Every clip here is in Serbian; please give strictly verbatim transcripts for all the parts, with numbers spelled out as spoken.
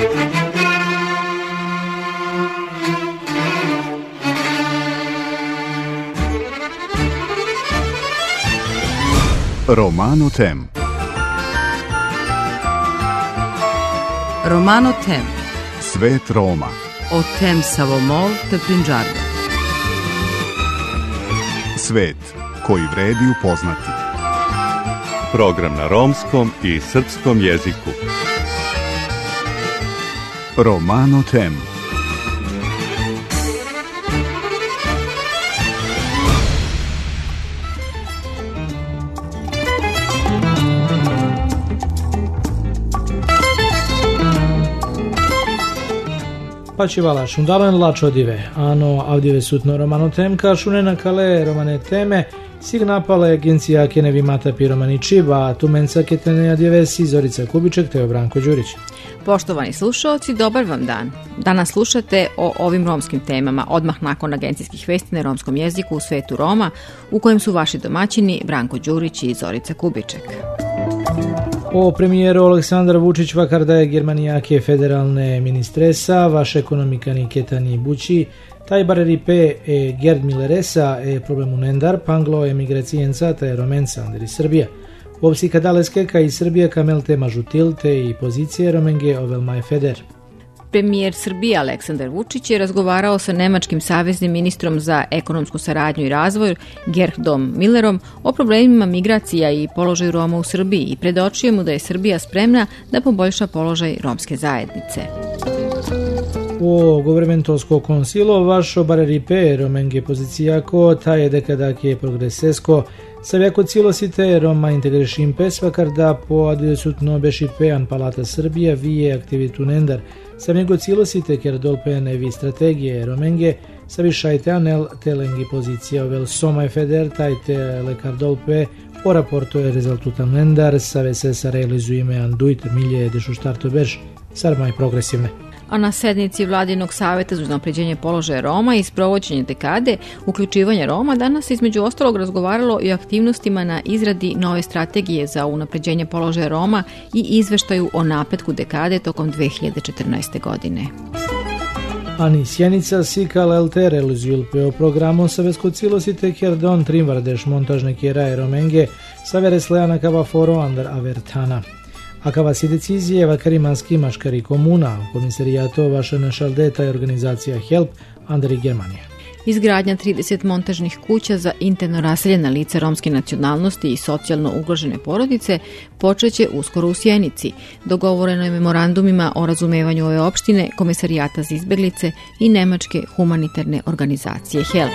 Romano Tem. Romano Tem. Svet Roma. O tem Savomol te Prinđarda. Svet koji vredi upoznati. Program na romskom i srpskom jeziku. Romano Tem. Pačivala šundalen lačo dive, ano avdive sutno Romano Tem, ka šunena kale romane teme, sig napale agencija Kenevi Mata pi Romani Čiba, tu menca ketenea djevesi Zorica Kubiček te Branko Đurić. Poštovani slušalci, dobar vam dan. Danas slušate o ovim romskim temama odmah nakon agencijskih vesti na romskom jeziku u svetu Roma, u kojem su vaši domaćini Branko Đurić i Zorica Kubiček. O premijeru Aleksandar Vučić vakar daje Germanijake federalne ministresa, vaš ekonomikani Ketani Bući, taj bareripe e Gerd Milleresa e problemu Nendar, panglo emigracijenca te romenca Andri Srbija. Ovsi kadaleske ka i Srbija kamel tema žutilte i pozicije romenge ovelmaj feder. Premijer Srbije Aleksandar Vučić je razgovarao sa nemačkim saveznim ministrom za ekonomsku saradnju i razvoj Gerdom Millerom o problemima migracija i položaju Roma u Srbiji i predočio mu da je Srbija spremna da poboljša položaj romske zajednice. O governmentosko konsilo vašo bareripe romenge pozicijako taje dekadak je progresesko savjako cilosite Roma integrešim pesvakar da po advesutno bešipean palata Srbija vije aktivitu Nendar sa nego cilosite ker dolpene vi strategije romenge sa višajte anel telengi pozicija ovel somaj feder tajte lekar dolpe o raporto je rezultutan Nendar sa vese sa realizujeme anduit milje dešu štarto bež sarmaj progresivne. A na sednici Vladinog savjeta za unapređenje položaja Roma i sprovođenje dekade uključivanja Roma danas se između ostalog razgovaralo i o aktivnostima na izradi nove strategije za unapređenje položaja Roma i izveštaju o napretku dekade tokom dve hiljade četrnaeste. godine. Ani Sjenica Sikal el te realizuju o programu Savesko cilosite Kerdon Trimvardeš montažne kjera romenge savere slejana kava foro andar avertana. A kava si decizije vakarimanski maškari komuna, komisarijato vaša našaldeta i organizacija HELP, Andri Germanija. Izgradnja trideset montažnih kuća za interno raseljena lica romske nacionalnosti i socijalno ugrožene porodice počeće uskoro u Sjenici. Dogovoreno je memorandumima o razumevanju ove opštine, komisarijata za izbeglice i nemačke humanitarne organizacije HELP.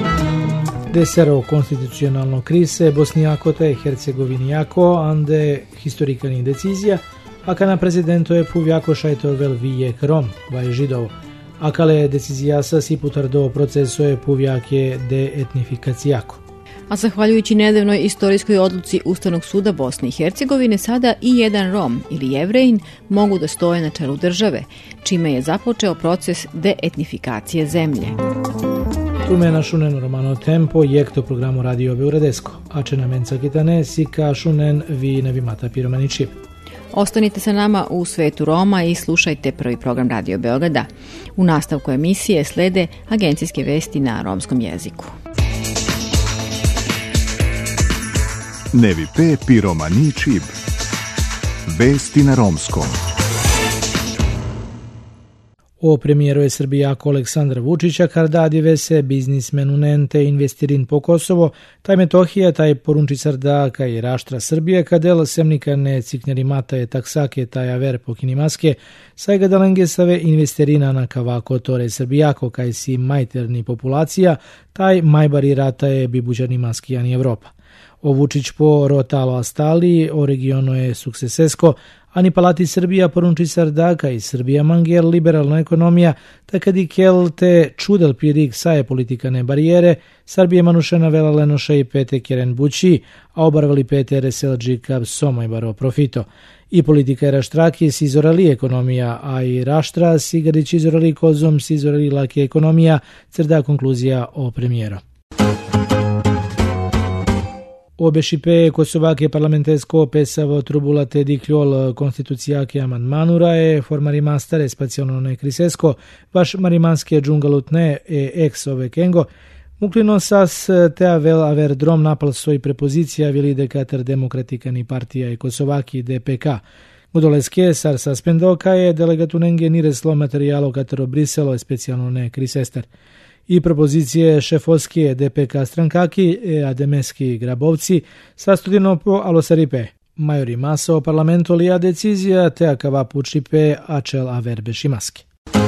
Desero konstitucionalno krise Bosnijako te Hercegovinijako ande historikani decizija, a kana prezidento je puvjako šajto vel vijek Rom, vaj židovo. A kale decizija sa si putardo proceso je puvjake de etnifikacijako. A zahvaljujući nedavnoj istorijskoj odluci Ustavnog suda Bosne i Hercegovine, sada i jedan Rom ili Jevrejin mogu da stoje na čelu države, čime je započeo proces deetnifikacije zemlje. Tu me na šunen Romano Tempo jekto programu Radio Beogradesko, a če na menca kitane si ka šunen vi nevi Mata pi Romani Čib. Ostanite sa nama u svetu Roma i slušajte prvi program Radio Beograda. U nastavku emisije slede agencijske vesti na romskom jeziku. Nevi pe pi Romani Čib. Vesti na romskom. O premijeru je Srbijako Aleksandra Vučića kar dadive se biznismenu nente investirin po Kosovo, taj Metohija, taj porunčicar da kaj raštra Srbije, kadel semnika ne ciknjeri mata je taksake taj aver po kinimaske, saj ga dalenge save investirina na kavako tore Srbijako kaj si majterni populacija, taj majbari rata je bibuđani maskijani Evropa. O Vučić po rotalo astali, o regionu je suksesesko, ani palati Srbija porunčicar daka i Srbija mangel liberalna ekonomija, takad i kel te čudel pirik saje politikane barijere, Srbije manušena vela lenoša i pete kjeren bući, a obarvali pete reselđi kab somaj baro profito. I politika je raštraki si izorali ekonomija, a i raštra si gadić izorali kozom si izorali lake ekonomija, crda konkluzija o premijeru. Obešipé Kosovake parlamentesko pesavo trubulate dikljol konstitucijake amandmanurae, formari mastare spacijalno krisesko, vaš marimanske džungalutne e ex ove kengo, Muklino sas te avel aver drom napalsoj prepozicija vili dekater demokratikani partija e Kosovaki D P K. Gudoleske sar saspendo kaje delegatunenge nireslo materijalo katero Briselo e specijalno ne krisester. I propozicije šefovske D P K strankaki e ademeski grabovci sa studino po alosaripe. Majori maso parlamento lija decizija te akava pučipe ačel aver bešimaski.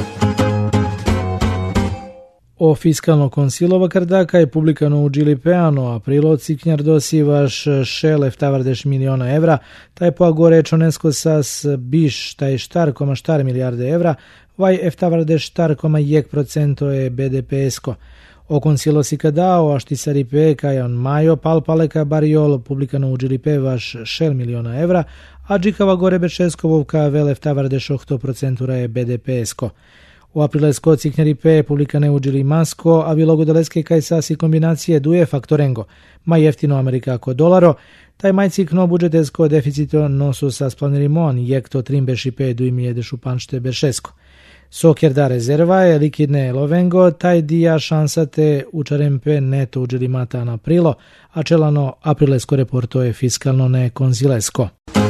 O fiskalno konsilova kardaka je publikano u Džilipeano aprilo ciknjar dosivaš še leftavardeš miliona evra, taj po agore čonesko sas biš taj štar koma štar milijarde evra, vaj eftavardeš štar koma jek procento je B D P esko. O konsilo si kada o aštisaripe kajon majo pal paleka bariol publikano u Džilipe vaš šel miliona evra, a džikava gore bečeskovovka ve leftavardeš ohto procentura je B D P esko. U aprilesko ciknjaripe publikane uđili masko, a vilogodeleske kaj sasi kombinacije duje faktorengo, ma jeftino amerikako dolaro, taj maj cikno budžetesko deficito nosu sa splanirimon jekto trimbešipe dujmije dešupanšte beršesko. Soker da rezerva je likidne lovengo, taj dija šansate učarempe neto uđili mata na aprilo, a čelano aprilesko reporto je fiskalno ne konzilesko.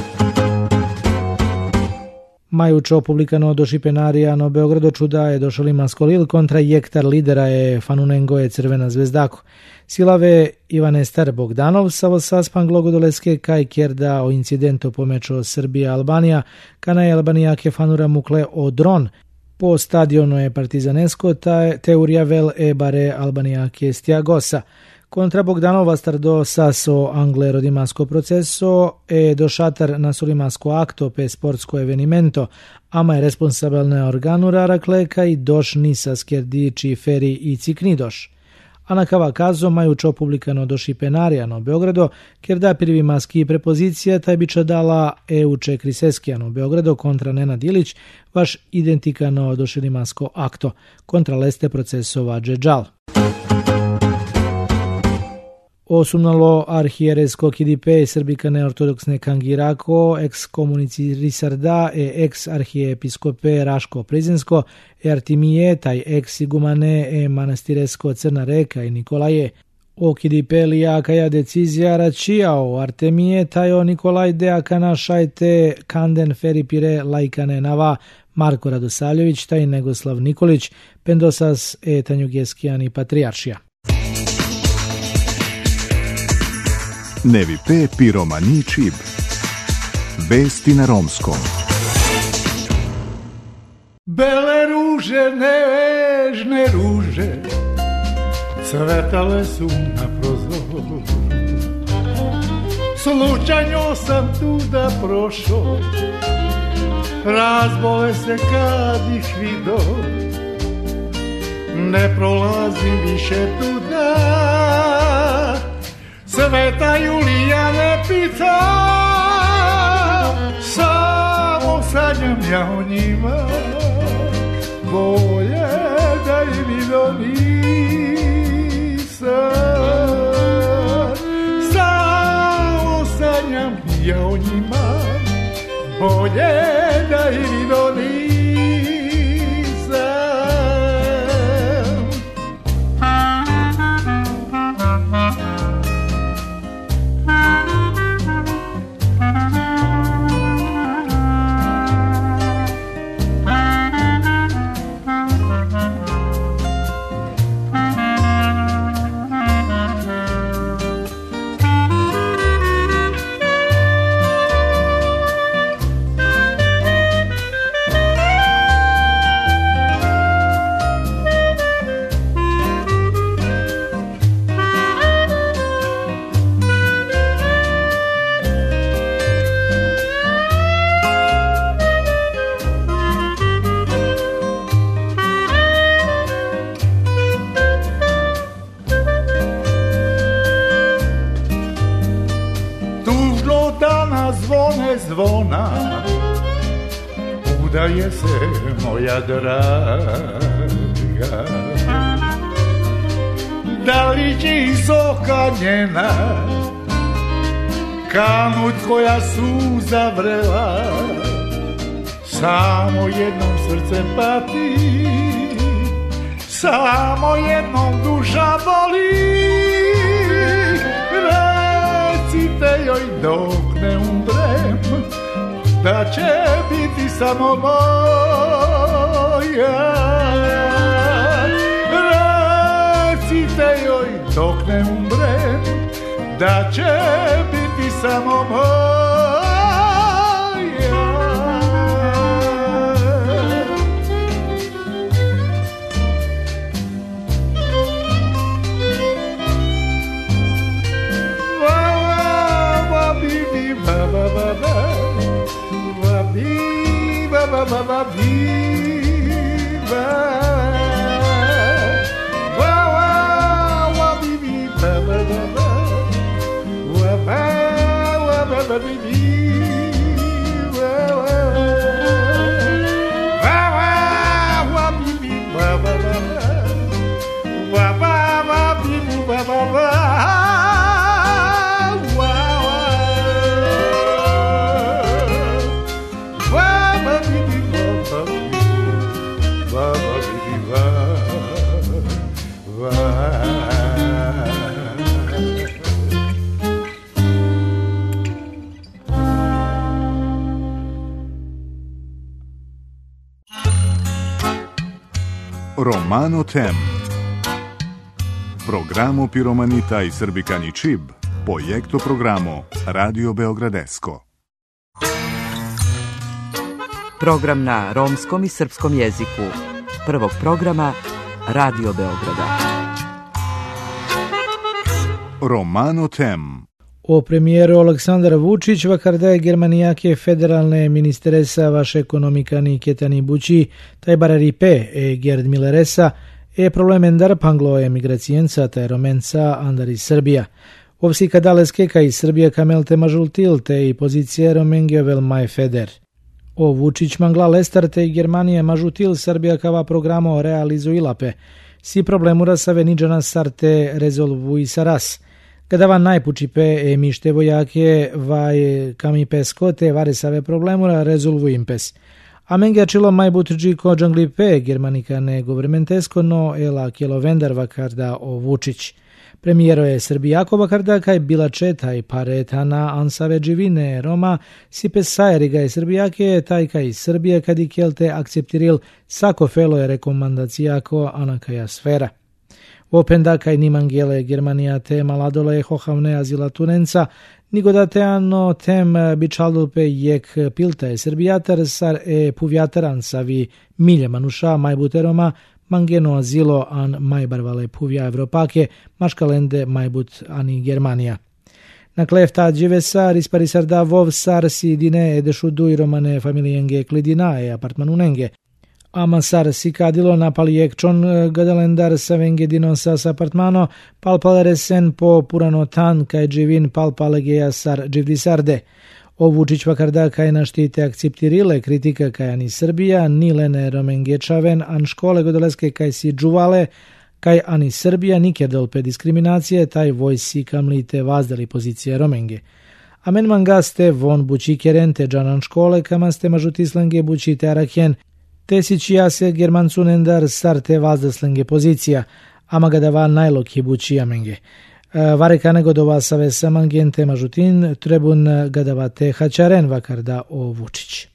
Majučo publikano do Šipenarija no Beogradoču da je došli maskolil kontra jektar lidera je Fanunengo je Crvena zvezdako. Silave Ivane Star Bogdanov savo saspan glogodoleske kaj kjerda o incidento pomečo Srbija-Albanija, kana je Albanijake fanura mukle o dron. Po stadionu je partizanesko ta teorija vel e bare Albanijake stjagosa. Kontra Bogdanova stardo saso Angle rodimasko proceso e došatar na solimasko akto pe sportsko evenimento, ama je responsabilne organura rakleka i doš nisa skjerdići feri i ciknidoš. A na kava kazo majučo publikano do Šipenarija Beogrado, kjer da prvi maski prepozicija taj bića dala Euče Kriseskijano Beogrado kontra Nenad Ilić, vaš identikano do šilimasko akto, kontra leste procesova džedžal. Osumnalo arhijeresko kidipe srbika neortodoksne kangirako, ex komunicirisarda e ex arhijepiskope Raško Prizinsko, e artimije taj ex igumane e manastiresko Crna Reka i Nikolaje. O kidipe lijakaja decizija račijao artemije taj o Nikolaj deakana šajte kanden feripire lajkane nava Marko Radosaljević taj Negoslav Nikolić, pendosas e tanjugeskijani patrijaršija. Nevi P. Piromani Čib. Vesti na romskom. Bele ruže, nežne ruže, cvetale su na prozoru. Slučajno sam tuda prošao, razbole se kad ih vido, ne prolazim više tuda. Sveta Julija ne pita, samo sanjam ja o njima, bolje da i vidio nisam. Samo sanjam ja o njima, bolje da i vidio nisam. Zvona, udaje se moja draga, da li će iz oka njena kanut koja suza vrela, samo jednom srce pati, samo jednom duša boli. Recite joj dok ne umrem, da će biti samo moja. Recite joj dok ne umrem, da će biti samo moja. Ba ba ba viva, wa wa wa bi bi ba ba ba ba, wa ba wa ba ba bi bi, wa wa wa wa wa bi bi ba ba ba ba, wa ba wa bi bi ba ba ba. Romano Tem. Programo Piromanita i Srbikani Čib, projekto programo Radio Beogradesko. Program na romskom i srpskom jeziku. Prvog programa Radio Beograda. Romano Tem. O premijeru Aleksandar Vučić vakardaje Germanijake federalne ministeresa vaše ekonomikani Ketani Bući, taj bararipe e Gerd Milleresa, e problemendar panglo emigracijenca taj romenca andar iz Srbija. Ovsi kadaleske ka iz Srbija kamelte mažultil te i pozicije romenge velmaj feder. O Vučić mangla lestar te i Germanije mažutil Srbija kava programo realizuilape. Si problemura sa venidžana sarte rezolvui saras. Kadava najpučipe e mište vojake vaj kami peskote vare save problemura rezolvu impes. A menga čilo majbutđi ko džanglipe germanikane governmentesko no ela kjelo vendar vakarda o Vučić. Premijero je Srbijako vakarda kaj bila četaj paretana ansave dživine Roma si pesajeriga je Srbijake taj kaj Srbije kadi kjelte akceptiril sako felo je rekomandacijako anakaja sfera. Openda kaj nimangele Germanija te maladole hohavne azila tunenca, nigodateano tem bičaldupe jek pilta je Srbijatar sar e puvjataran savi milje manuša majbuteroma mangeno azilo an majbarvale puvja Evropake maškalende majbut ani Germanija. Na klefta dživesa risparisarda vov sar si dine edešudu i romane familijenge klidina e apartmanunenge. Amasar si kadilo napali ekčon gadalendar sa vengedino sas apartmano palpalere sen po purano tan kaj dživin palpalegeja sar dživdisarde. O Vučić vakarda kaj naštite akceptirile kritika kaj ani Srbija, ni lene romengečaven, an škole godaleske kaj si džuvale, kaj ani Srbija nikerdolpe diskriminacije, taj vojsi kamlite vazdali pozicije romenge. Amen mangaste von bući kerente džanan škole kamaste mažutislenge bući tearakjen, te si čija se germancunendar sarte vazdaslenge pozicija, ama gadava najlok je bući amenge. Vareka negodova save samangente mažutin, trebun gadavate hačaren vakarda o Vučić.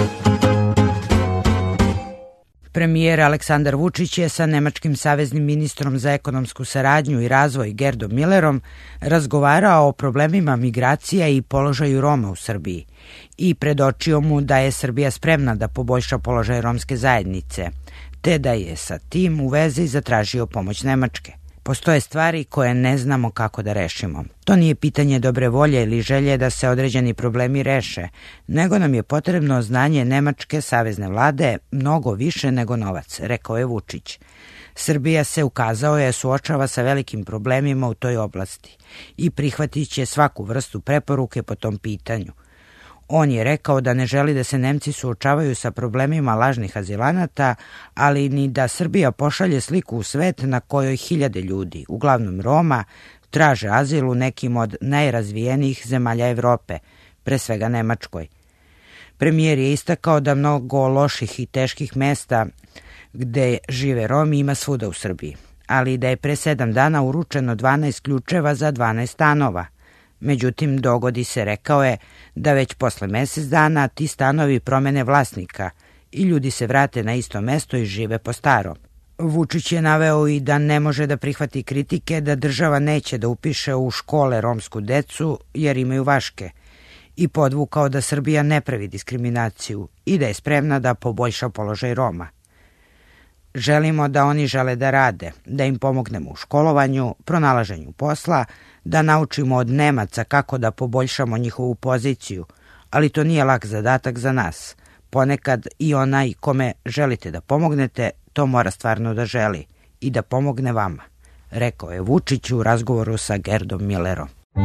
Premijer Aleksandar Vučić je sa nemačkim saveznim ministrom za ekonomsku saradnju i razvoj Gerdom Millerom razgovarao o problemima migracija i položaju Roma u Srbiji i predočio mu da je Srbija spremna da poboljša položaj romske zajednice, te da je sa tim u vezi zatražio pomoć Nemačke. Postoje stvari koje ne znamo kako da rešimo. To nije pitanje dobre volje ili želje da se određeni problemi reše, nego nam je potrebno znanje Nemačke savezne vlade mnogo više nego novac, rekao je Vučić. Srbija se ukazao je suočava sa velikim problemima u toj oblasti i prihvatit će svaku vrstu preporuke po tom pitanju. On je rekao da ne želi da se Nemci suočavaju sa problemima lažnih azilanata, ali ni da Srbija pošalje sliku u svet na kojoj hiljade ljudi, uglavnom Roma, traže azil u nekim od najrazvijenijih zemalja Evrope, pre svega Nemačkoj. Premijer je istakao da mnogo loših i teških mesta gde žive Romi ima svuda u Srbiji, ali da je pre sedam dana uručeno dvanaest ključeva za dvanaest stanova. Međutim, dogodi se, rekao je, da već posle mesec dana ti stanovi promene vlasnika i ljudi se vrate na isto mesto i žive po starom. Vučić je naveo i da ne može da prihvati kritike da država neće da upiše u škole romsku decu jer imaju vaške i podvukao da Srbija ne pravi diskriminaciju i da je spremna da poboljša položaj Roma. Želimo da oni žele da rade, da im pomognemo u školovanju, pronalaženju posla, da naučimo od Nemaca kako da poboljšamo njihovu poziciju, ali to nije lak zadatak za nas. Ponekad i onaj kome želite da pomognete, to mora stvarno da želi i da pomogne vama, rekao je Vučić u razgovoru sa Gerdom Millerom.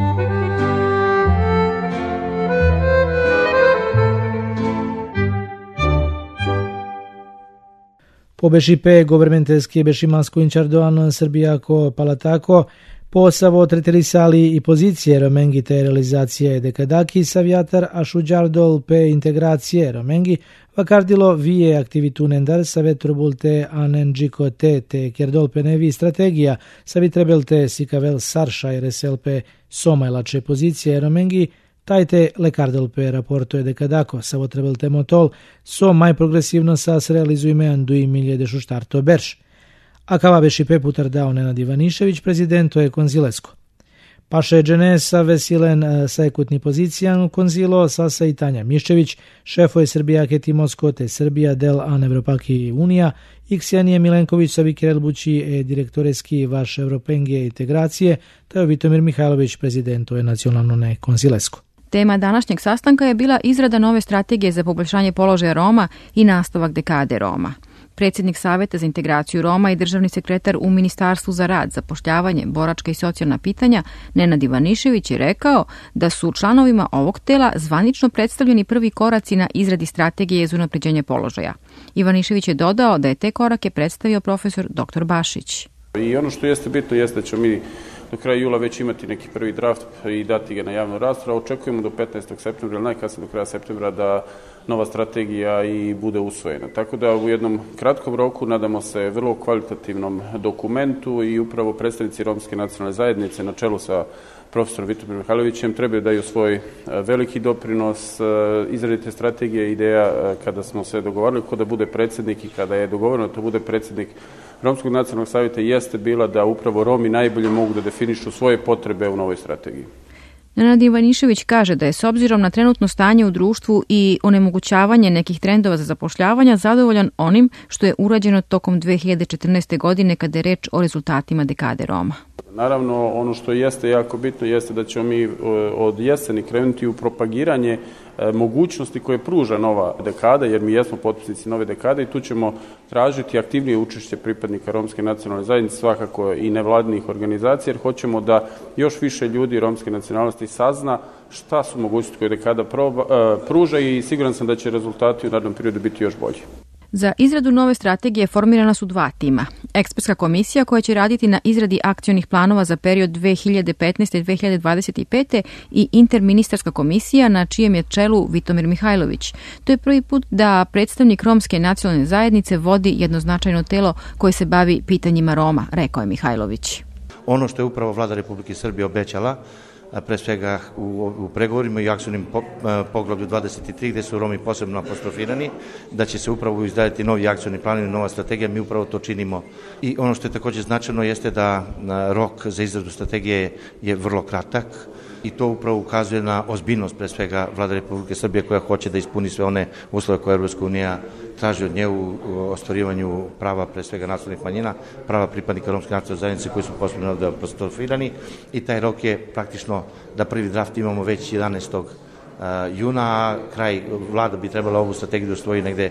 Po bé š pé governmentelski bešimansko inčardoan Srbijako palatako posavo treterisali i pozicije Romengi te realizacije dekadaki saviatar a šuđardol pe integracije Romengi vakardilo vie aktivitunendar savetrubulte anenđiko te te kjerdol penevi strategija savitrebelte sikavel sarša i reselpe somajlače pozicije Romengi tajte lekardel pe raporto je dekadako savotrebelte motol so maj progresivno sas realizujme andui milje de šuštarto berš. A kava bé š pé putar dao Nenad Ivanišević, prezidento je konzilesko. Paše džene sa vesilen sa ekutni pozicijan konzilo sasa i Tanja Miščević, šefo je Srbijake Timosko te Srbija del an Evropaki unija, Iksijanije Milenković sa Vikirel Bući e direktoreski vaš Evropenge integracije, te je Vitomir Mihajlović, prezidento je nacionalno ne konzilesko. Tema današnjeg sastanka je bila izrada nove strategije za poboljšanje položaja Roma i nastavak dekade Roma. Predsjednik Saveta za integraciju Roma i državni sekretar u Ministarstvu za rad, zapošljavanje, boračka i socijalna pitanja Nenad Ivanišević je rekao da su članovima ovog tela zvanično predstavljeni prvi koraci na izradi strategije za unapređenje položaja. Ivanišević je dodao da je te korake predstavio profesor doktor Bašić. I ono što jeste bitno jeste da ćemo mi do kraja jula već imati neki prvi draft i dati ga na javnu raspravu. Očekujemo do petnaestog septembra ili najkasnije do kraja septembra da nova strategija i bude usvojena. Tako da u jednom kratkom roku nadamo se vrlo kvalitativnom dokumentu i upravo predstavnici Romske nacionalne zajednice na čelu sa profesorom Vitomirom Mihajlovićem trebaju daju svoj veliki doprinos izradi te strategije. Ideja kada smo se dogovorili ko da bude predsjednik i kada je dogovoreno da to bude predsjednik Romskog nacionalnog savjeta jeste bila da upravo Romi najbolje mogu da definišu svoje potrebe u novoj strategiji. Nenad Ivanišević kaže da je s obzirom na trenutno stanje u društvu i onemogućavanje nekih trendova za zapošljavanja zadovoljan onim što je urađeno tokom dve hiljade četrnaeste. godine kada je reč o rezultatima dekade Roma. Naravno, ono što jeste jako bitno jeste da ćemo mi od jeseni krenuti u propagiranje mogućnosti koje pruža nova dekada, jer mi jesmo potpisnici nove dekade i tu ćemo tražiti aktivnije učešće pripadnika Romske nacionalne zajednice, svakako i nevladinih organizacija, jer hoćemo da još više ljudi romske nacionalnosti sazna šta su mogućnosti koje dekada proba, pruža i siguran sam da će rezultati u narednom periodu biti još bolji. Za izradu nove strategije formirana su dva tima. Ekspertska komisija koja će raditi na izradi akcionih planova za period dve hiljade petnaeste. do dve hiljade dvadeset pete. i interministarska komisija na čijem je čelu Vitomir Mihajlović. To je prvi put da predstavnik Romske nacionalne zajednice vodi jednoznačajno telo koje se bavi pitanjima Roma, rekao je Mihajlović. Ono što je upravo vlada Republike Srbije obećala, pre svega u, u pregovorima i akcionim po, poglavlju dvadeset tri gde su Romi posebno apostrofirani, da će se upravo izdajati novi akcioni plan i nova strategija, mi upravo to činimo. I ono što je također značajno jeste da rok za izradu strategije je vrlo kratak i to upravo ukazuje na ozbiljnost pre svega vlada Republike Srbije koja hoće da ispuni sve one uslove koje Evropska unija traži od nje u ostvarivanju prava pre svega nacionalnih manjina, prava pripadnika Romske nacionalne zajednice koji su posebno ovde apostrofirani i taj rok je praktično da prvi draft imamo već jedanaestog juna, a kraj vlada bi trebala ovu strategiju da usvoji negde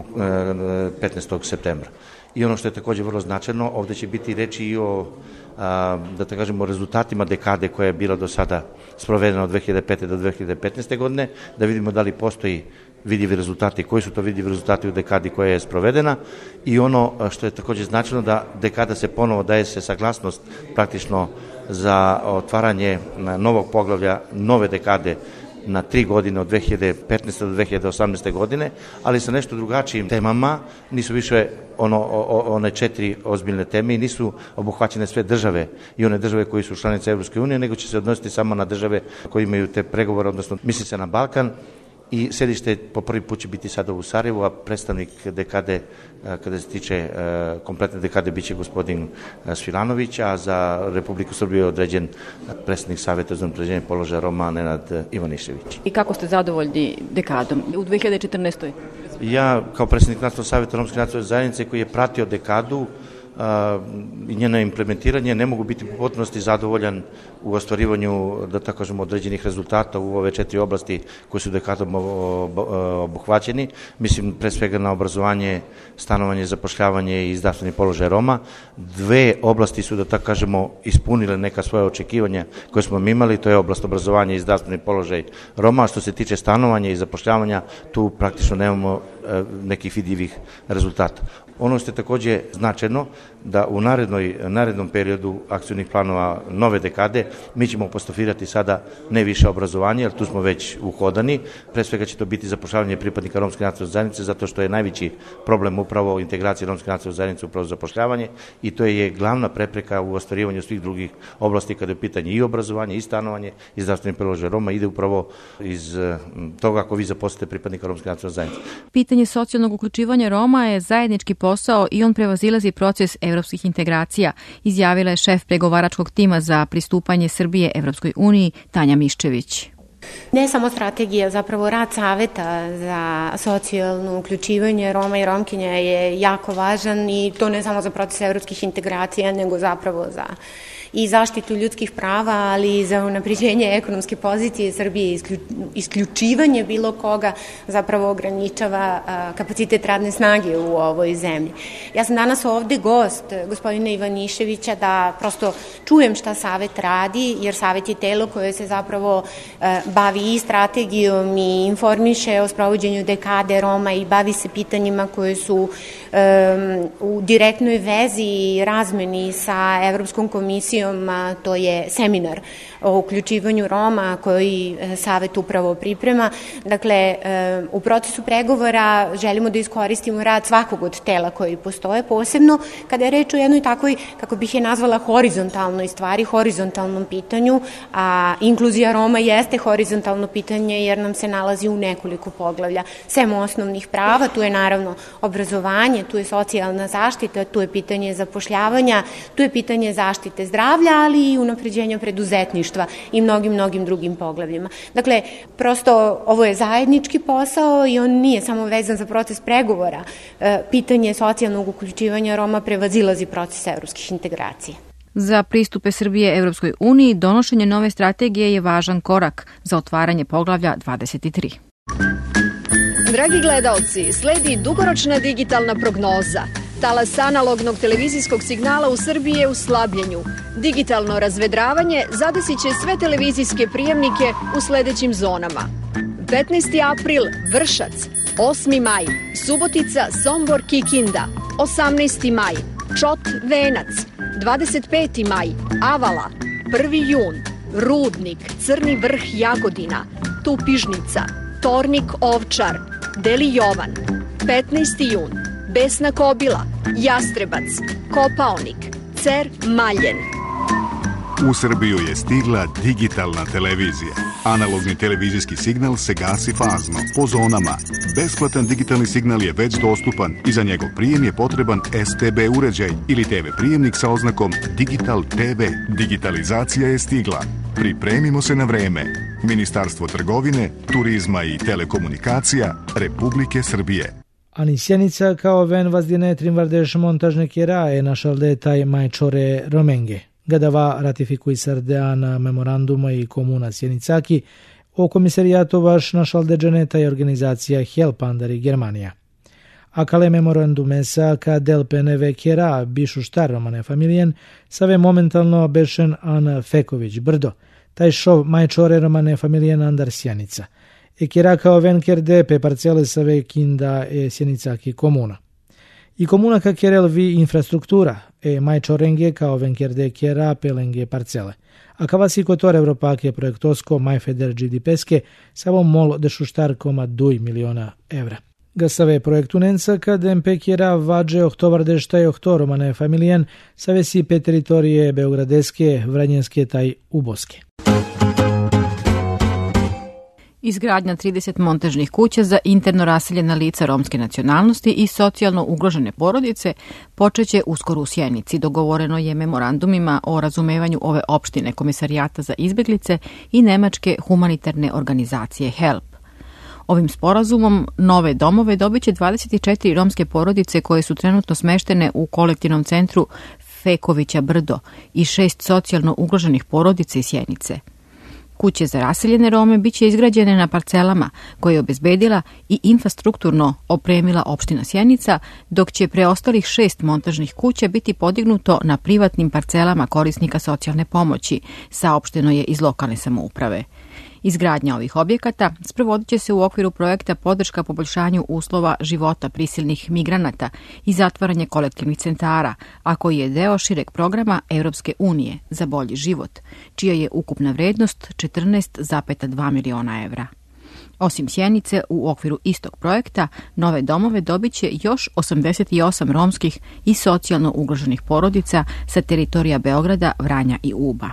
petnaestog septembra. I ono što je također vrlo značajno, ovde će biti reči i o da te kažemo, rezultatima dekade koja je bila do sada sprovedena od dve hiljade pete. do dve hiljade petnaeste. godine, da vidimo da li postoji vidljivi rezultati, koji su to vidljivi rezultati u dekadi koja je sprovedena i ono što je također značajno da dekada se ponovo daje se saglasnost praktično za otvaranje novog poglavlja, nove dekade na tri godine od dve hiljade petnaeste do dve hiljade osamnaeste godine, ali sa nešto drugačijim temama, nisu više ono, o, one četiri ozbiljne teme i nisu obuhvaćene sve države i one države koji su članice Evropske unije, nego će se odnositi samo na države koji imaju te pregovore, odnosno misli se na Balkan. I sedište po prvi put će biti sada u Sarajevu, a predstavnik dekade, kada se tiče kompletne dekade, bit će gospodin Svilanović, a za Republiku Srbiju je određen predstavnik Saveta za unapređenje položaja Roma Nenad Ivanišević. I kako ste zadovoljni dekadom u dve hiljade četrnaestoj. Ja, kao predsednik Nacionalnog saveta Romske nacionalne zajednice koji je pratio dekadu i njeno implementiranje, ne mogu biti u potpunosti zadovoljan u ostvarivanju, da tako kažemo, određenih rezultata u ove četiri oblasti koje su dekadom obuhvaćeni. Mislim, pre svega na obrazovanje, stanovanje, zapošljavanje i zdravstveni položaj Roma. Dve oblasti su, da tako kažemo, ispunile neka svoje očekivanja koje smo imali, to je oblast obrazovanja i zdravstveni položaj Roma. Što se tiče stanovanja i zapošljavanja, tu praktično nemamo nekih vidljivih rezultata. Ono što je takođe značajno, da u narednoj, narednom periodu akcionih planova nove dekade mi ćemo apostrofirati sada ne više obrazovanje, jer tu smo već uhodani. Pre svega će to biti zapošljavanje pripadnika Romske nacionalne zajednice, zato što je najveći problem upravo integracije Romske nacionalne zajednice upravo zapošljavanje i to je glavna prepreka u ostvarivanju svih drugih oblasti kada je pitanje i obrazovanje, i stanovanje, i zdravstveni položaj Roma, ide upravo iz toga ako vi zaposlite pripadnika Romske nacionalne zajednice. Pitanje socijalnog uključivanja Roma je zajednički posao i on prevazilazi proces evropskih integracija, izjavila je šef pregovaračkog tima za pristupanje Srbije Evropskoj uniji Tanja Miščević. Ne samo strategija, zapravo rad Saveta za socijalno uključivanje Roma i Romkinja je jako važan i to ne samo za proces evropskih integracija, nego zapravo za i zaštitu ljudskih prava, ali i za unapređenje ekonomske pozicije Srbije. Isključivanje bilo koga zapravo ograničava kapacitet radne snage u ovoj zemlji. Ja sam danas ovde gost gospodina Ivaniševića da prosto čujem šta Savet radi, jer Savet je telo koje se zapravo bavi i strategijom i informiše o sprovođenju dekade Roma i bavi se pitanjima koje su um, u direktnoj vezi i razmeni sa Evropskom komisijom. To je seminar o uključivanju Roma koji Savet upravo priprema. Dakle, u procesu pregovora želimo da iskoristimo rad svakog od tela koji postoje, posebno kada je reč o jednoj takvoj, kako bih je nazvala, horizontalnoj stvari, horizontalnom pitanju, a inkluzija Roma jeste horizontalno pitanje jer nam se nalazi u nekoliko poglavlja. Sem osnovnih prava, tu je naravno obrazovanje, tu je socijalna zaštita, tu je pitanje zapošljavanja, tu je pitanje zaštite zdravlja, ali i unapređenja preduzetništva i mnogim, mnogim drugim poglavljima. Dakle, prosto ovo je zajednički posao i on nije samo vezan za proces pregovora. Pitanje socijalnog uključivanja Roma prevazilazi proces evropskih integracija. Za pristupe Srbije Evropskoj uniji donošenje nove strategije je važan korak za otvaranje poglavlja dvadeset tri. Dragi gledaoci, sledi dugoročna digitalna prognoza. Talas analognog televizijskog signala u Srbiji je u slabljenju. Digitalno razvedravanje zadesit će sve televizijske prijemnike u sledećim zonama. petnaesti april Vršac, osmi maj Subotica, Sombor, Kikinda, osamnaesti maj Čot, Venac, dvadeset peti maj Avala, prvi jun Rudnik, Crni Vrh, Jagodina, Tupižnica, Tornik, Ovčar, Deli Jovan, petnaesti jun Besna Kobila, Jastrebac, Kopaonik, Cer, Maljen. U Srbiju je stigla digitalna televizija. Analogni televizijski signal se gasi fazno, po zonama. Besplatan digitalni signal je već dostupan i za njegov prijem je potreban S T B uređaj ili T V prijemnik sa oznakom Digital T V. Digitalizacija je stigla. Pripremimo se na vreme. Ministarstvo trgovine, turizma i telekomunikacija Republike Srbije. Ani Sjenica kao ven vazdine trimvardeš montažne kjeraje našal detaj majčore Romenge. Gadava ratifikui sardeana memoranduma i komuna Sjenicaki o komisarijatu vaš našal deđeneta i organizacija Helpandari Germanija. Akale memorandume sa ka del peneve kjera bišu štar romane familijen save momentalno bešen an Feković brdo, taj šov majčore romane familijen andar Sjenica. E kjera kao ven kjerde pe parcele save kinda e Sjenicaki komuna. I comuna ca chiar vi infrastructura e mai ciorenghe ca o vencher de chiera pelenghe parcele. A cava sicotore europache proiectosco mai federgi di pesche savo mol de šuštar koma due miliona evra. Gasave projektunenca kad em pe chiera vađe oktobar de štaj okto romane familijen savesi pe teritorije beogradeske, vranjenske taj uboske. Izgradnja trideset montažnih kuća za interno raseljena lica romske nacionalnosti i socijalno ugrožene porodice počeće uskoro u Sjenici. Dogovoreno je memorandumima o razumevanju ove opštine Komisarijata za izbeglice i nemačke humanitarne organizacije HELP. Ovim sporazumom nove domove dobiće dvadeset četiri romske porodice koje su trenutno smeštene u kolektivnom centru Fekovića Brdo i šest socijalno ugroženih porodica iz Sjenice. Kuće za raseljene Rome biće izgrađene na parcelama koje je obezbedila i infrastrukturno opremila opština Sjenica, dok će preostalih šest montažnih kuća biti podignuto na privatnim parcelama korisnika socijalne pomoći, saopšteno je iz lokalne samouprave. Izgradnja ovih objekata sprovodit će se u okviru projekta podrška poboljšanju uslova života prisilnih migranata i zatvaranje kolektivnih centara, a koji je deo šireg programa Europske unije za bolji život, čija je ukupna vrednost četrnaest zarez dva miliona evra. Osim Sjenice, u okviru istog projekta, nove domove dobit će još osamdeset osam romskih i socijalno ugroženih porodica sa teritorija Beograda, Vranja i Uba.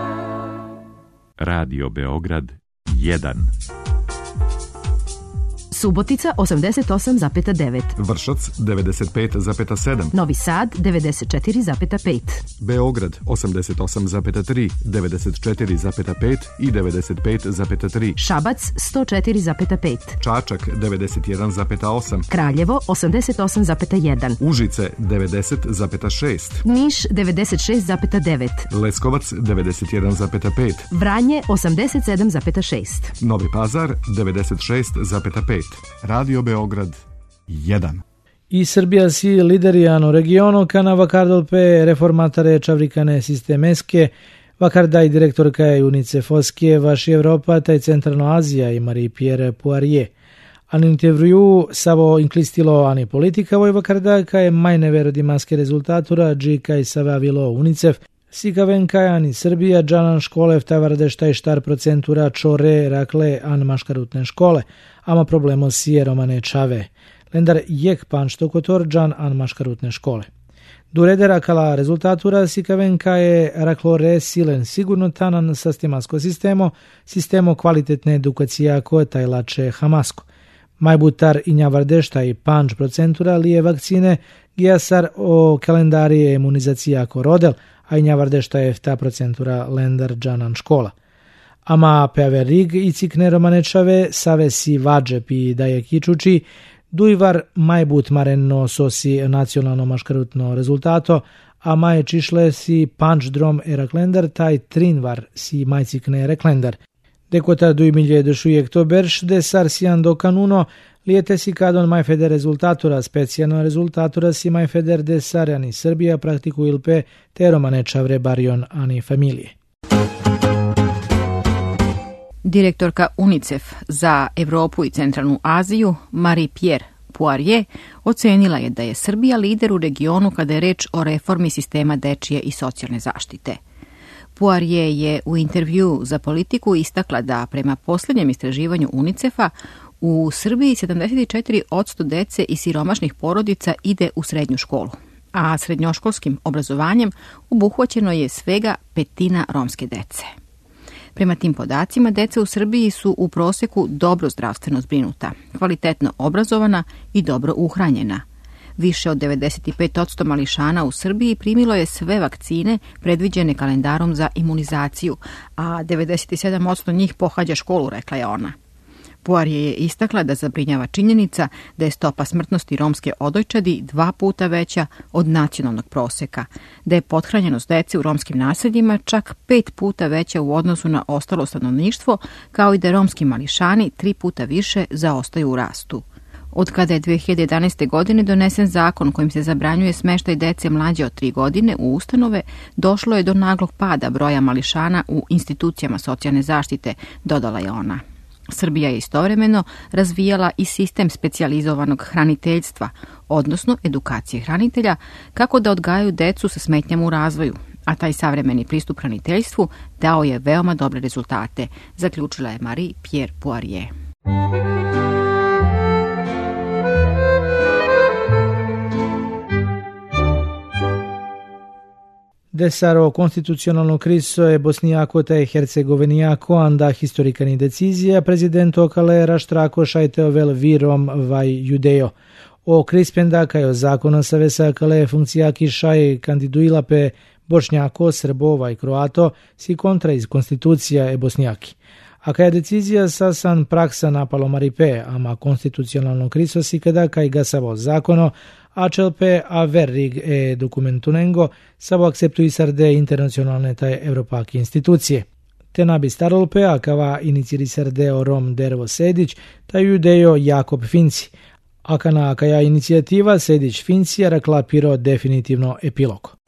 Radio Beograd jedan. Subotica osamdeset osam zarez devet, Vršac devedeset pet zarez sedam, Novi Sad devedeset četiri zarez pet, Beograd osamdeset osam zarez tri, devedeset četiri zarez pet i devedeset pet zarez tri, Šabac sto četiri zarez pet, Čačak devedeset jedan zarez osam, Kraljevo osamdeset osam zarez jedan, Užice devedeset zarez šest, Niš devedeset šest zarez devet, Leskovac devedeset jedan zarez pet, Vranje osamdeset sedam zarez šest, Novi Pazar devedeset šest zarez pet. Radio Beograd jedan. I Srbija si lideriano regiono kana vakardolpe reformatare čavrikane sistemeske, vakardaj direktorka je UNICEF Oskije, vaši Evropa, taj Centralno Azija i Marie-Pierre Poirier. An intervju savo inklistilo ani politika voj vakarda kaj majne verodimaske rezultatura dži kaj savavilo UNICEF, Sikaven kaj ani Srbija, džanan školev tavarde štaj štar procentura čore rakle an maškarutne škole, ama problemo sije romane čave. Lendar jek panšto kotor džan an maškarutne škole. Durede rakala rezultatura sikaven kaj raklore silen sigurno tanan sastimasko sistemo, sistemo kvalitetne edukacija koje tajlače hamasko. Majbutar i njavardešta i panč procentura lije vakcine, gijasar o kalendarije imunizacija ako rodel, a i njavardešta je ta procentura lendar džanan škola. Ama peave rig i cikne romanečave, save si vađep i daje kičuči, dujvar majbut marenno sosi nacionalno maškarutno rezultato, a maje čišle si panč drom eraklendar, taj trinvar si majcikne reklendar. Dekota duj milje dešujek to berš, de sar sijan do kanuno, lijete si kadon maj feder rezultatura, specijalno rezultatura si maj feder de sar ani Srbija praktiku ilpe te romanečavre barion ani familije. Direktorka UNICEF za Evropu i Centralnu Aziju, Marie-Pierre Poirier, ocenila je da je Srbija lider u regionu kada je reč o reformi sistema dečije i socijalne zaštite. Poirier je u intervju za Politiku istakla da prema posljednjem istraživanju UNICEF-a u Srbiji sedamdeset četiri posto dece i siromašnih porodica ide u srednju školu, a srednjoškolskim obrazovanjem obuhvaćeno je svega petina romske dece. Prema tim podacima, deca u Srbiji su u proseku dobro zdravstveno zbrinuta, kvalitetno obrazovana i dobro uhranjena. Više od devedeset pet posto mališana u Srbiji primilo je sve vakcine predviđene kalendarom za imunizaciju, a devedeset sedam posto njih pohađa školu, rekla je ona. Poirier je istakla da zabrinjava činjenica da je stopa smrtnosti romske odojčadi dva puta veća od nacionalnog proseka, da je pothranjenost dece u romskim naseljima čak pet puta veća u odnosu na ostalo stanovništvo, kao i da romski mališani tri puta više zaostaju u rastu. Od kada je dve hiljade jedanaeste. godine donesen zakon kojim se zabranjuje smeštaj dece mlađe od tri godine u ustanove, došlo je do naglog pada broja mališana u institucijama socijalne zaštite, dodala je ona. Srbija je istovremeno razvijala i sistem specijalizovanog hraniteljstva, odnosno edukacije hranitelja, kako da odgajaju decu sa smetnjama u razvoju, a taj savremeni pristup hraniteljstvu dao je veoma dobre rezultate, zaključila je Marie-Pierre Poirier. Desaro konstitucionalno kriso je Bosnijako te Hercegovinijako, anda historikani decizija prezidento kale raštrako šajteo vel virom vaj judejo. O krispenda kajo zakona savesa kale funkcijaki šaj kandiduila pe Bošnjako, Srbova i Kroato si kontra iz konstitucija e Bosnijaki. A kaj decizija sasan praksa napalo Maripe, ama konstitucionalno kriso si kada kaj gasavo zakono, a čelpe a verrig e dokumentunengo savo akceptuisar de internacionalne taj evropaki institucije. Te nabi starolpe a kava inicirisar deo Rom Dervo Sedić taj judejo Jakob Finci, a kana kaja inicijativa Sedić Finci rakla piro definitivno epilog.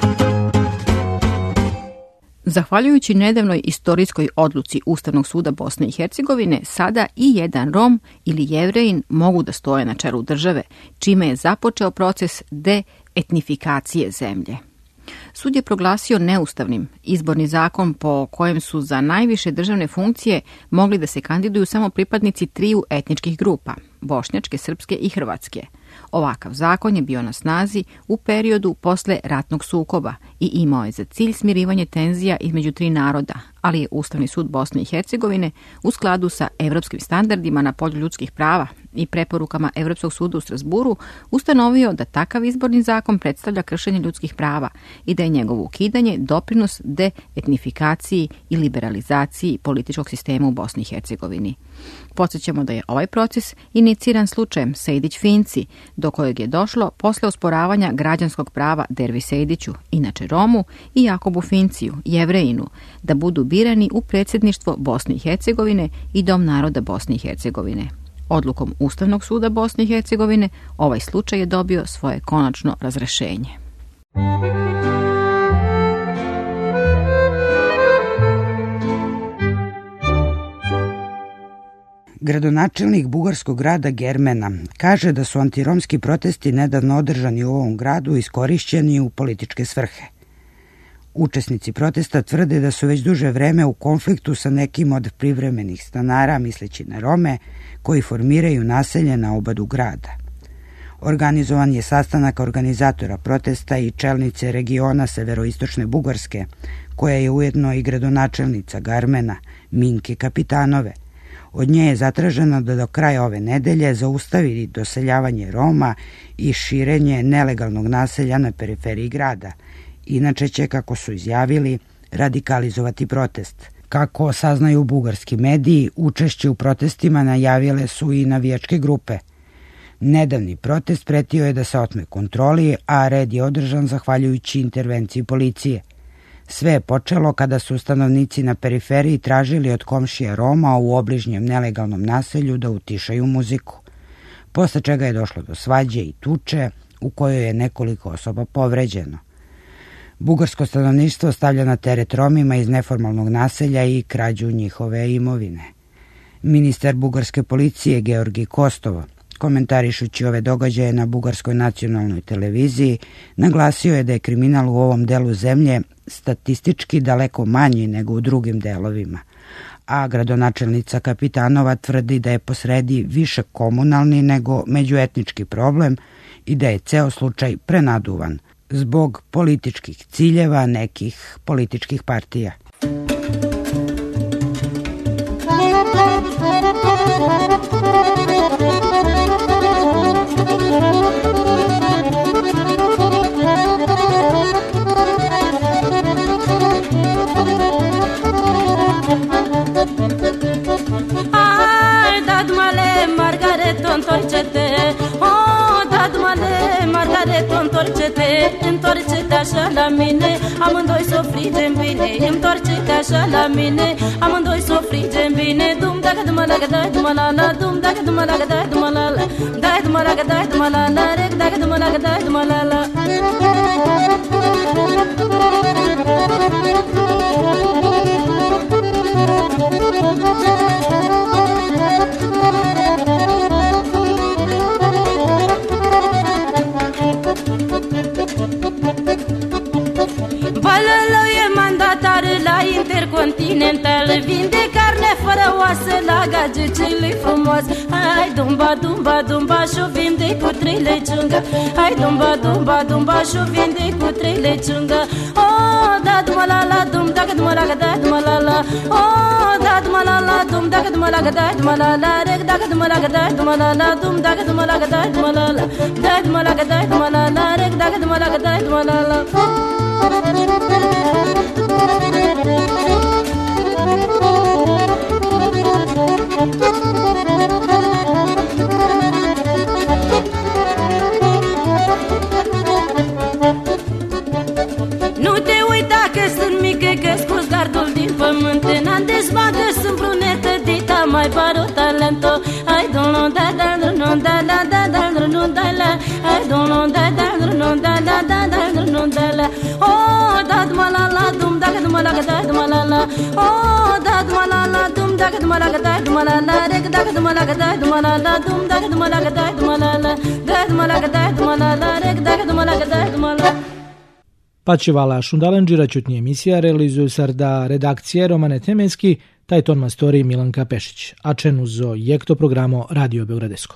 Zahvaljujući nedavnoj istorijskoj odluci Ustavnog suda Bosne i Hercegovine, sada i jedan Rom ili Jevrejin mogu da stoje na čelu države, čime je započeo proces deetnifikacije zemlje. Sud je proglasio neustavnim izborni zakon po kojem su za najviše državne funkcije mogli da se kandiduju samo pripadnici triju etničkih grupa, bošnjačke, srpske i hrvatske. Ovakav zakon je bio na snazi u periodu posle ratnog sukoba i imao je za cilj smirivanje tenzija između tri naroda, ali je Ustavni sud Bosne i Hercegovine u skladu sa evropskim standardima na polju ljudskih prava i preporukama Evropskog suda u Strasburu ustanovio da takav izborni zakon predstavlja kršenje ljudskih prava i da je njegovo ukidanje doprinos deetnifikaciji i liberalizaciji političkog sistema u Bosni i Hercegovini. Podsjećamo da je ovaj proces iniciran slučajem Sejdić-Finci, do kojeg je došlo posle osporavanja građanskog prava Dervi Sejdiću, inače Romu, i Jakobu Finciju, Jevrejinu, da budu birani u predsjedništvo Bosne i Hercegovine i Dom naroda Bosne i Hercegovine. Odlukom Ustavnog suda Bosne i Hercegovine ovaj slučaj je dobio svoje konačno razrešenje. Gradonačelnik bugarskog grada Germena kaže da su antiromski protesti nedavno održani u ovom gradu iskorišćeni u političke svrhe. Učesnici protesta tvrde da su već duže vreme u konfliktu sa nekim od privremenih stanara, misleći na Rome, koji formiraju naselje na obadu grada. Organizovan je sastanak organizatora protesta i čelnice regiona severoistočne Bugarske, koja je ujedno i gradonačelnica Garmena, Minke Kapitanove. Od nje je zatraženo da do kraja ove nedelje zaustavi doseljavanje Roma i širenje nelegalnog naselja na periferiji grada. Inače će, kako su izjavili, radikalizovati protest. Kako saznaju bugarski mediji, učešće u protestima najavile su i navijačke grupe. Nedavni protest pretio je da se otme kontroli, a red je održan zahvaljujući intervenciji policije. Sve je počelo kada su stanovnici na periferiji tražili od komšija Roma u obližnjem nelegalnom naselju da utišaju muziku. Posle čega je došlo do svađe i tuče, u kojoj je nekoliko osoba povređeno. Bugarsko stanovništvo stavlja na teret Romima iz neformalnog naselja i krađu njihove imovine. Ministar bugarske policije Georgi Kostov, komentarišući ove događaje na bugarskoj nacionalnoj televiziji, naglasio je da je kriminal u ovom delu zemlje statistički daleko manji nego u drugim delovima, a gradonačelnica Kapitanova tvrdi da je posredi više komunalni nego međuetnički problem i da je ceo slučaj prenaduvan zbog političkih ciljeva nekih političkih partija. Ai, dad-male, Margaret, întorce-te. Oh, dad-male, Margaret, întorce-te. Întorce-te așa la mine, amândoi s-o frigem bine. Întorce-te așa la mine, amândoi s-o frigem bine. Dum dacă dum la dai dum la la, dum dacă dum la dai dum la la, dai dum la dai dum la la, rec dacă dum la dai dum la la. Balălău e mandatar la Intercontinental, vinde carne fără oasă la gagicelui frumos. Hai dumba, dumba, dumba și-o vinde cu trei leciungă. Hai dumba, dumba, dumba și-o vinde cu trei leciungă. Oh, da duma la la, dum dacă duma la da duma la la. Oh, da duma la la, dum dacă duma la da duma la la. Rec dacă duma la da duma la la, dum dacă duma la da duma la la. Da duma la da duma la la, rec dacă duma la da duma la la. Nu te uita că sunt mică, că scos gardul din pământ. N-am dezbagă, sunt brunetă, dita mai pare o talento. Ai don da da da da da da da da da la. Ai don da da da da da da da da da la. Oh, da dum la la, dum dacă dum la da dum la la. Oh, da dum la la, dum dacă dum la da dum la la. Rec dacă dum la da dum la la, dum dacă dum la da dum la la. Da dum la da dum la la, rec dacă dum la da dum la. Pačivala Šundalenđira čutnji emisija realizuju sarda redakcije Romane Temenski, taj ton mastori Milanka Pešić, a čen uzo jekto programo Radio Beogradesko.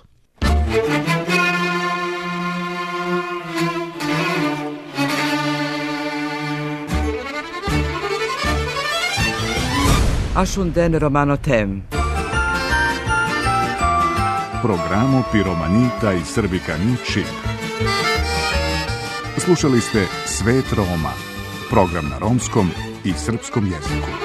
Ašunden Romano Tem. Programo Piromanita i Srbika Ničim. Slušali ste Svet Roma, program na romskom i srpskom jeziku.